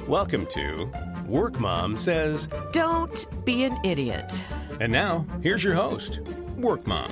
Welcome to Work Mom Says. Don't be an idiot. And now, here's your host, Work Mom.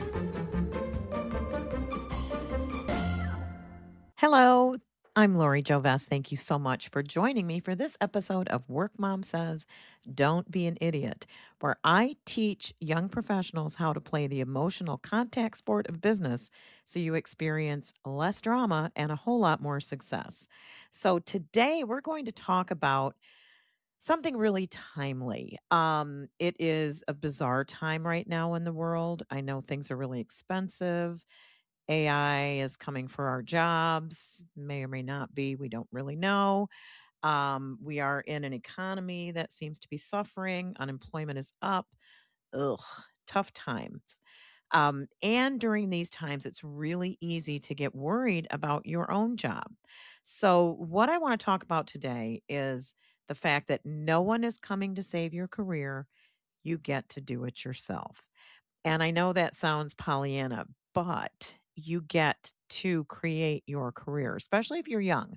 Hello, I'm Lori Jovess. Thank you so much for joining me for this episode of Work Mom Says, Don't Be an Idiot, where I teach young professionals how to play the emotional contact sport of business so you experience less drama and a whole lot more success. So today we're going to talk about something really timely. It is a bizarre time right now in the world. I know things are really expensive. AI is coming for our jobs, may or may not be. We don't really know. We are in an economy that seems to be suffering. Unemployment is up. Ugh, tough times. And during these times, it's really easy to get worried about your own job. So, what I want to talk about today is the fact that no one is coming to save your career. You get to do it yourself. And I know that sounds Pollyanna, but you get to create your career, especially if you're young.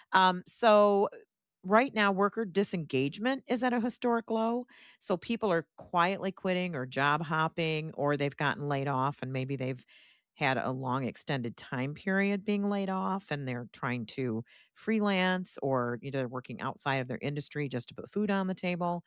So right now, worker disengagement is at a historic low. So people are quietly quitting or job hopping, or they've gotten laid off and maybe they've had a long extended time period being laid off and they're trying to freelance or they're working outside of their industry just to put food on the table.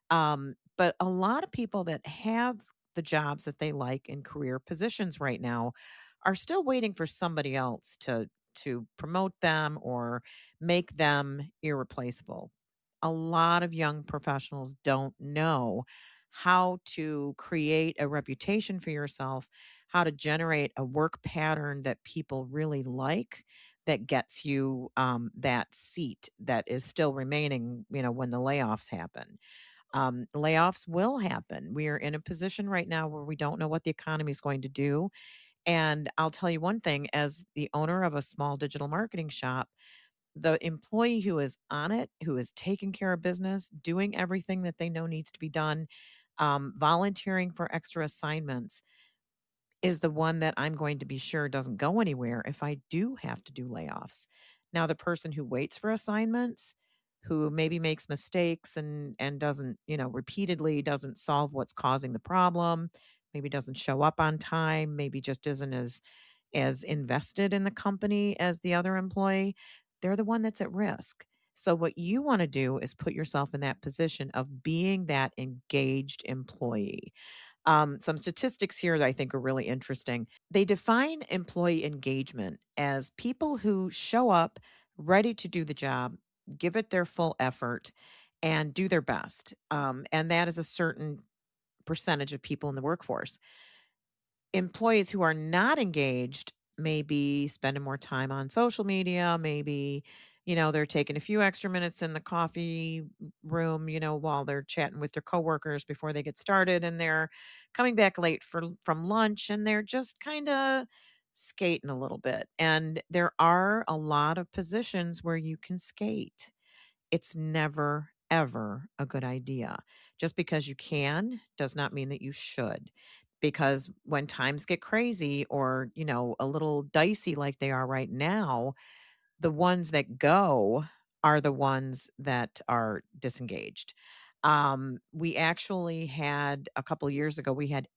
But a lot of people that have the jobs that they like in career positions right now are still waiting for somebody else to promote them or make them irreplaceable. A lot of young professionals don't know how to create a reputation for yourself, how to generate a work pattern that people really like that gets you that seat that is still remaining, when the layoffs happen. Layoffs will happen. We are in a position right now where we don't know what the economy is going to do. And I'll tell you one thing, as the owner of a small digital marketing shop, the employee who is on it, who is taking care of business, doing everything that they know needs to be done, volunteering for extra assignments, is the one that I'm going to be sure doesn't go anywhere if I do have to do layoffs. Now, the person who waits for assignments, who maybe makes mistakes and doesn't, repeatedly doesn't solve what's causing the problem, maybe doesn't show up on time, maybe just isn't as invested in the company as the other employee, they're the one that's at risk. So what you want to do is put yourself in that position of being that engaged employee. Some statistics here that I think are really interesting. They define employee engagement as people who show up ready to do the job, give it their full effort, and do their best. And that is a certain percentage of people in the workforce. Employees who are not engaged maybe spending more time on social media, maybe, they're taking a few extra minutes in the coffee room, while they're chatting with their coworkers before they get started, and they're coming back late from lunch and they're just kind of skating a little bit. And there are a lot of positions where you can skate. It's never, ever a good idea. Just because you can does not mean that you should. Because when times get crazy or, a little dicey like they are right now, the ones that go are the ones that are disengaged. We actually had a couple of years ago, we had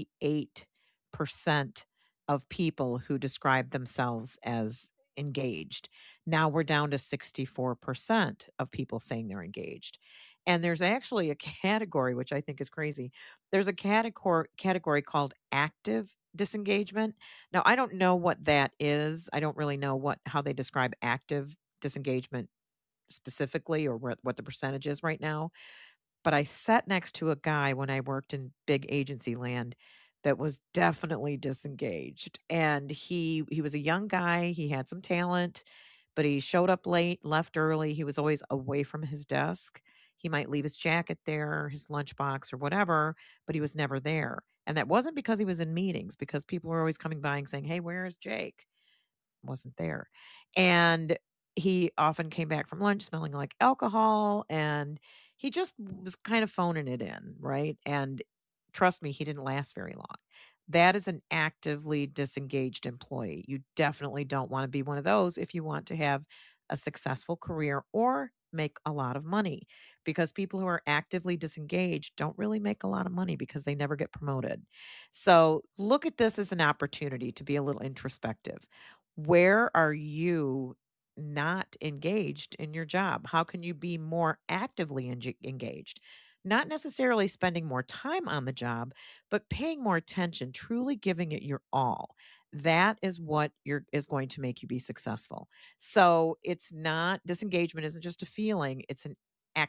88% of people who described themselves as engaged. Now we're down to 64% of people saying they're engaged. And there's actually a category, which I think is crazy. There's a category called active disengagement. Now, I don't know what that is. I don't really know how they describe active disengagement specifically or what the percentage is right now. But I sat next to a guy when I worked in big agency land that was definitely disengaged. And he was a young guy, he had some talent, but he showed up late, left early. He was always away from his desk. He might leave his jacket there, his lunchbox or whatever, but he was never there. And that wasn't because he was in meetings, because people were always coming by and saying, "Hey, where is Jake?" Wasn't there. And he often came back from lunch smelling like alcohol, and he just was kind of phoning it in, right? And trust me, he didn't last very long. That is an actively disengaged employee. You definitely don't want to be one of those if you want to have a successful career or make a lot of money because people who are actively disengaged don't really make a lot of money because they never get promoted. So look at this as an opportunity to be a little introspective. Where are you not engaged in your job? How can you be more actively engaged? Not necessarily spending more time on the job, but paying more attention, truly giving it your all. That is what is going to make you be successful. So it's not disengagement isn't just a feeling, it's an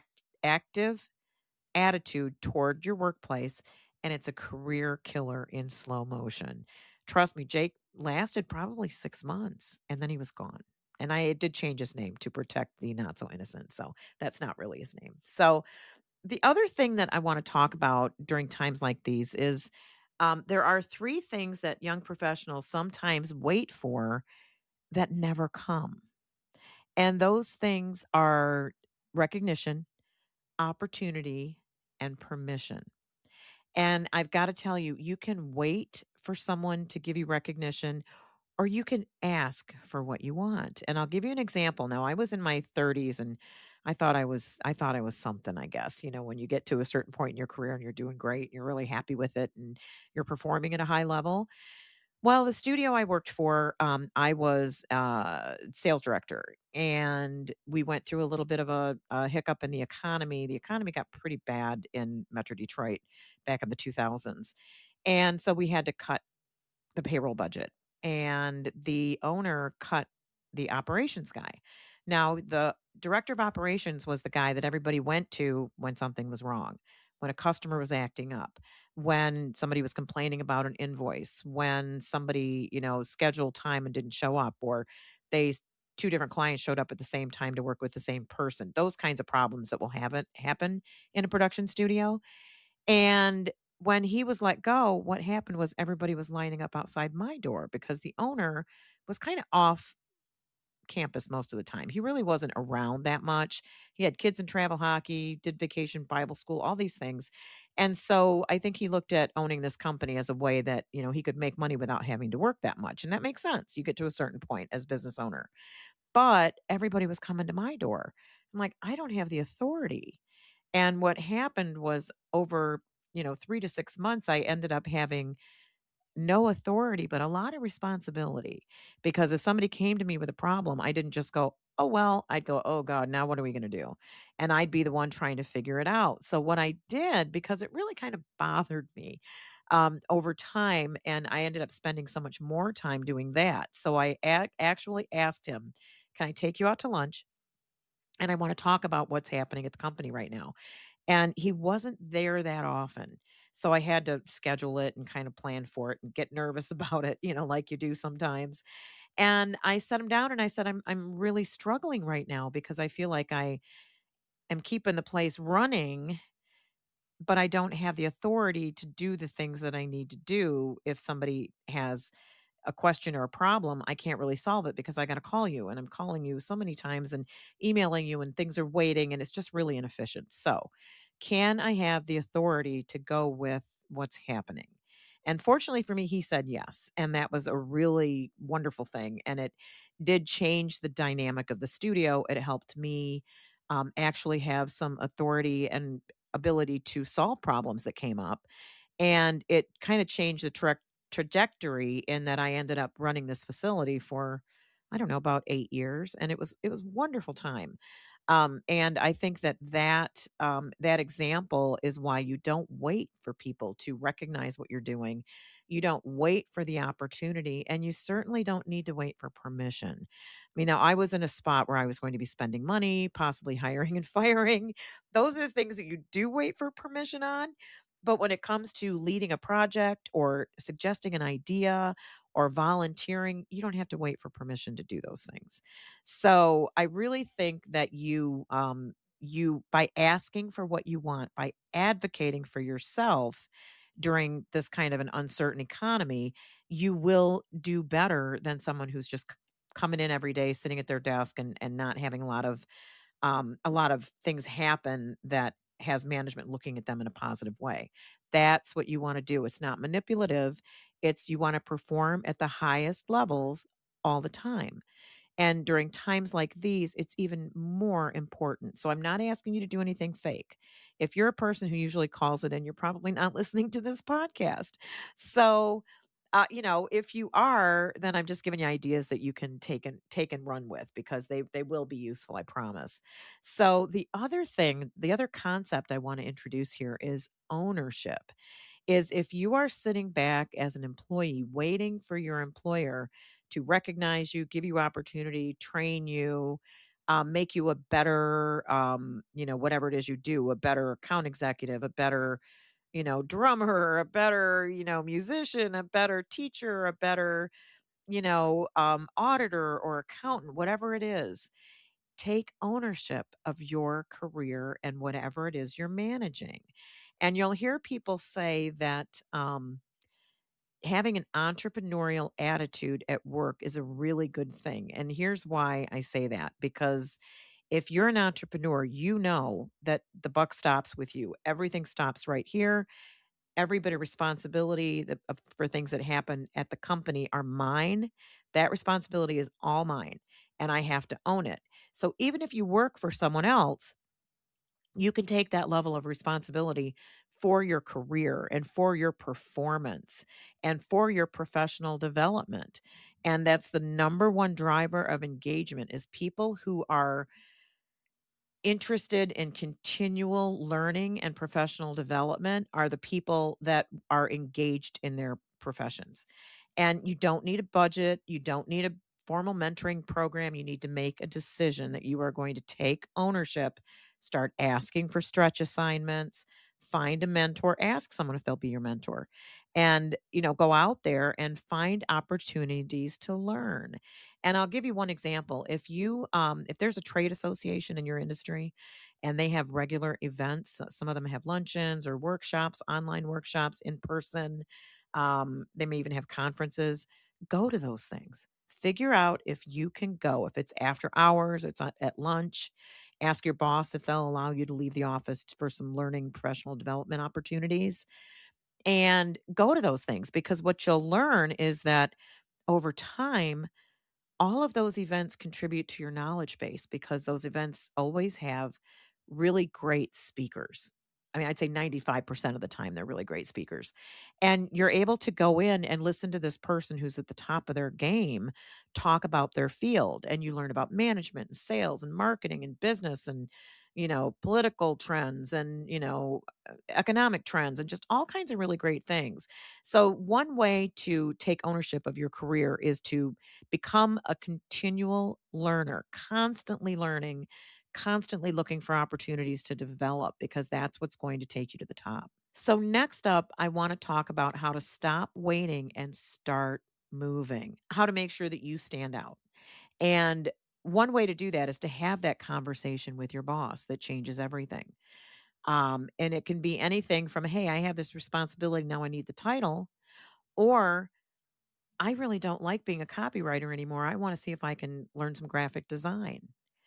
active attitude toward your workplace, and it's a career killer in slow motion. Trust me, Jake lasted probably 6 months and then he was gone. And I did change his name to protect the not so innocent. So that's not really his name. So the other thing that I want to talk about during times like these is there are three things that young professionals sometimes wait for that never come. And those things are recognition, opportunity, and permission. And I've got to tell you, you can wait for someone to give you recognition or you can ask for what you want. And I'll give you an example. Now, I was in my 30s and I thought I was something, I guess. You know, when you get to a certain point in your career and you're doing great, and you're really happy with it and you're performing at a high level. Well, the studio I worked for, I was sales director, and we went through a little bit of a hiccup in the economy. The economy got pretty bad in Metro Detroit back in the 2000s, and so we had to cut the payroll budget, and the owner cut the operations guy. Now, the director of operations was the guy that everybody went to when something was wrong, when a customer was acting up, when somebody was complaining about an invoice, when somebody, scheduled time and didn't show up, or they two different clients showed up at the same time to work with the same person. Those kinds of problems that will happen in a production studio. And when he was let go, what happened was everybody was lining up outside my door because the owner was kind of off campus most of the time. He really wasn't around that much. He had kids in travel hockey, did vacation Bible school, all these things. And so I think he looked at owning this company as a way that, he could make money without having to work that much. And that makes sense. You get to a certain point as business owner. But everybody was coming to my door. I'm like, I don't have the authority. And what happened was over, 3 to 6 months, I ended up having no authority, but a lot of responsibility. Because if somebody came to me with a problem, I didn't just go, "Oh, well," I'd go, "Oh god, now what are we gonna do?" And I'd be the one trying to figure it out. So what I did, because it really kind of bothered me, over time, and I ended up spending so much more time doing that. So I actually asked him, "Can I take you out to lunch? And I wanna talk about what's happening at the company right now." And he wasn't there that often. So I had to schedule it and kind of plan for it and get nervous about it, like you do sometimes. And I set him down and I said, I'm really struggling right now because I feel like I am keeping the place running, but I don't have the authority to do the things that I need to do if somebody has a question or a problem, I can't really solve it because I got to call you and I'm calling you so many times and emailing you and things are waiting and it's just really inefficient. So, can I have the authority to go with what's happening? And fortunately for me, he said yes. And that was a really wonderful thing. And it did change the dynamic of the studio. It helped me actually have some authority and ability to solve problems that came up, and it kind of changed the trajectory in that I ended up running this facility for, I don't know, about 8 years, and it was wonderful time. And I think that example is why you don't wait for people to recognize what you're doing. You don't wait for the opportunity, and you certainly don't need to wait for permission. I mean, now I was in a spot where I was going to be spending money, possibly hiring and firing. Those are the things that you do wait for permission on. But when it comes to leading a project or suggesting an idea or volunteering, you don't have to wait for permission to do those things. So I really think that you by asking for what you want, by advocating for yourself during this kind of an uncertain economy, you will do better than someone who's just coming in every day, sitting at their desk and not having a lot of things happen that has management looking at them in a positive way. That's what you want to do. It's not manipulative. It's you want to perform at the highest levels all the time. And during times like these, it's even more important. So I'm not asking you to do anything fake. If you're a person who usually calls it in, you're probably not listening to this podcast. So, if you are, then I'm just giving you ideas that you can take and run with, because they will be useful, I promise. So the other concept I want to introduce here is ownership. Is if you are sitting back as an employee waiting for your employer to recognize you, give you opportunity, train you, make you a better, whatever it is you do, a better account executive, a better, drummer, a better, musician, a better teacher, a better, auditor or accountant, whatever it is, take ownership of your career and whatever it is you're managing. And you'll hear people say that having an entrepreneurial attitude at work is a really good thing. And here's why I say that, because if you're an entrepreneur, you know that the buck stops with you. Everything stops right here. Every bit of responsibility for things that happen at the company are mine. That responsibility is all mine, and I have to own it. So even if you work for someone else, you can take that level of responsibility for your career and for your performance and for your professional development. And that's the number one driver of engagement, is people who are interested in continual learning and professional development are the people that are engaged in their professions. And you don't need a budget, you don't need a formal mentoring program. You need to make a decision that you are going to take ownership, start asking for stretch assignments, find a mentor, ask someone if they'll be your mentor. And, go out there and find opportunities to learn. And I'll give you one example. If there's a trade association in your industry and they have regular events, some of them have luncheons or workshops, online workshops, in person. They may even have conferences. Go to those things. Figure out if you can go. If it's after hours, it's at lunch. Ask your boss if they'll allow you to leave the office for some learning, professional development opportunities, and go to those things, because what you'll learn is that over time, all of those events contribute to your knowledge base, because those events always have really great speakers. I mean, I'd say 95% of the time they're really great speakers. And you're able to go in and listen to this person who's at the top of their game talk about their field, and you learn about management and sales and marketing and business and political trends and economic trends and just all kinds of really great things. So one way to take ownership of your career is to become a continual learner, constantly learning, constantly looking for opportunities to develop, because that's what's going to take you to the top. So, next up, I want to talk about how to stop waiting and start moving, how to make sure that you stand out. And one way to do that is to have that conversation with your boss that changes everything. And it can be anything from, hey, I have this responsibility. Now I need the title. Or I really don't like being a copywriter anymore. I want to see if I can learn some graphic design.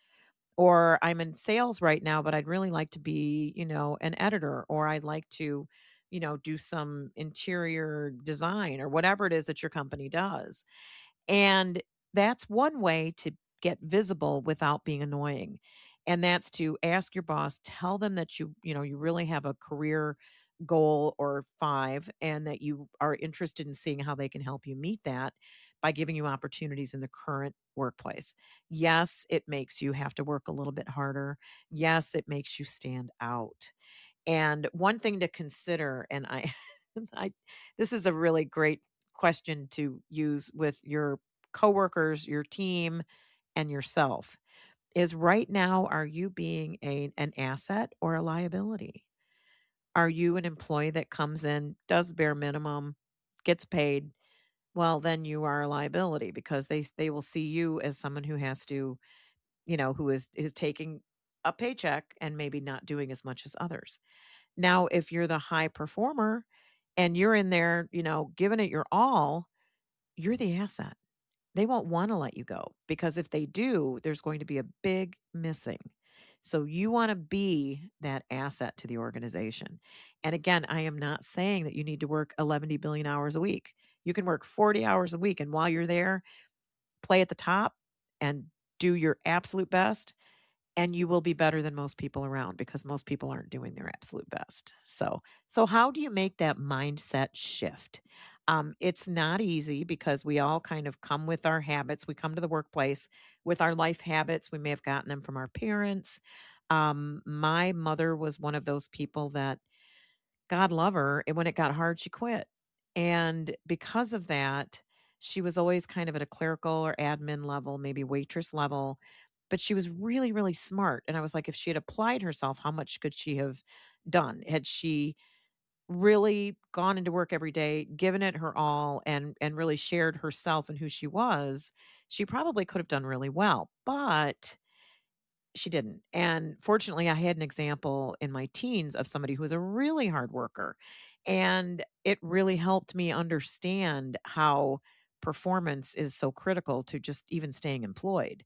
Or I'm in sales right now, but I'd really like to be, an editor, or I'd like to, do some interior design or whatever it is that your company does. And that's one way to get visible without being annoying. And that's to ask your boss, tell them that you really have a career goal or five, and that you are interested in seeing how they can help you meet that by giving you opportunities in the current workplace. Yes, it makes you have to work a little bit harder. Yes, it makes you stand out. And one thing to consider, and I this is a really great question to use with your coworkers, your team, and yourself, is right now, are you being an asset or a liability? Are you an employee that comes in, does the bare minimum, gets paid? Well, then you are a liability, because they will see you as someone who has to, who is taking a paycheck and maybe not doing as much as others. Now, if you're the high performer and you're in there, giving it your all, you're the asset. They won't want to let you go, because if they do, there's going to be a big missing. So you want to be that asset to the organization. And again, I am not saying that you need to work 11 billion hours a week. You can work 40 hours a week, and while you're there, play at the top and do your absolute best, and you will be better than most people around because most people aren't doing their absolute best. So how do you make that mindset shift? It's not easy because we all kind of come with our habits. We come to the workplace with our life habits. We may have gotten them from our parents. My mother was one of those people that, God love her, and when it got hard, she quit. And because of that, she was always kind of at a clerical or admin level, maybe waitress level, but she was really, really smart. And I was like, if she had applied herself, how much could she have done? Had she really gone into work every day, given it her all, and really shared herself and who she was, she probably could have done really well. But she didn't. And fortunately, I had an example in my teens of somebody who was a really hard worker. And it really helped me understand how performance is so critical to just even staying employed.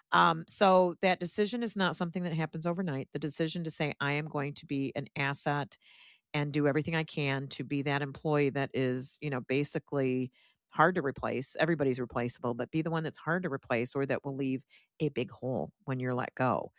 So that decision is not something that happens overnight. The decision to say, I am going to be an asset and do everything I can to be that employee that is, basically hard to replace. Everybody's replaceable, but be the one that's hard to replace or that will leave a big hole when you're let go.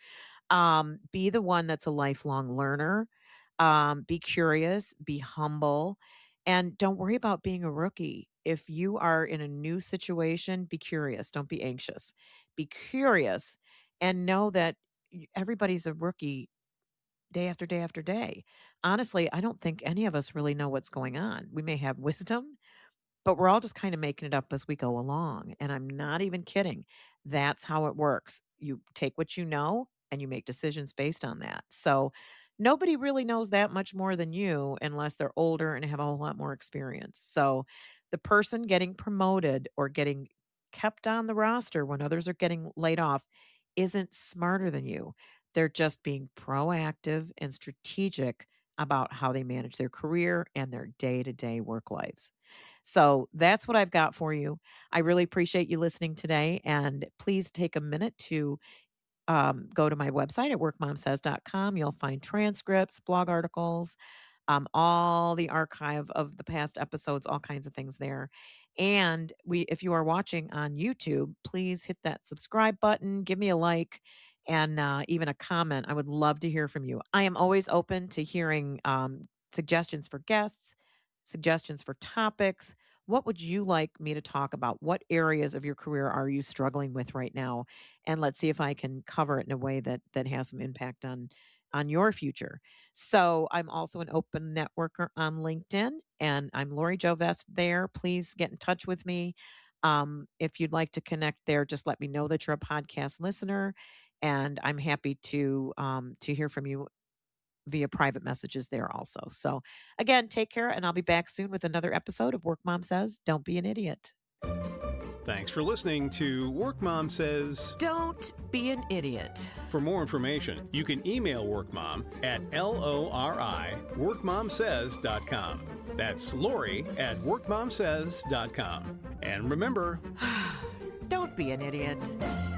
Be the one that's a lifelong learner. Be curious, be humble, and don't worry about being a rookie. If you are in a new situation, be curious. Don't be anxious. Be curious and know that everybody's a rookie day after day after day. Honestly, I don't think any of us really know what's going on. We may have wisdom, but we're all just kind of making it up as we go along. And I'm not even kidding. That's how it works. You take what you know and you make decisions based on that. So nobody really knows that much more than you unless they're older and have a whole lot more experience. So the person getting promoted or getting kept on the roster when others are getting laid off isn't smarter than you. They're just being proactive and strategic about how they manage their career and their day to day work lives. So that's what I've got for you. I really appreciate you listening today. And please take a minute to go to my website at workmomsays.com. You'll find transcripts, blog articles, all the archive of the past episodes, all kinds of things there. And if you are watching on YouTube, please hit that subscribe button, give me a like, and even a comment. I would love to hear from you. I am always open to hearing suggestions for guests, suggestions for topics. What would you like me to talk about? What areas of your career are you struggling with right now? And let's see if I can cover it in a way that has some impact on your future. So I'm also an open networker on LinkedIn, and I'm Lori Jo Vest there. Please get in touch with me. If you'd like to connect there, just let me know that you're a podcast listener, and I'm happy to hear from you via private messages there also. So again, take care, and I'll be back soon with another episode of Work Mom Says, Don't Be an Idiot. Thanks for listening to Work Mom Says, Don't Be an Idiot. For more information, you can email WorkMom at LORI@workmomsays.com. That's Lori at workmomsays.com. And remember, don't be an idiot.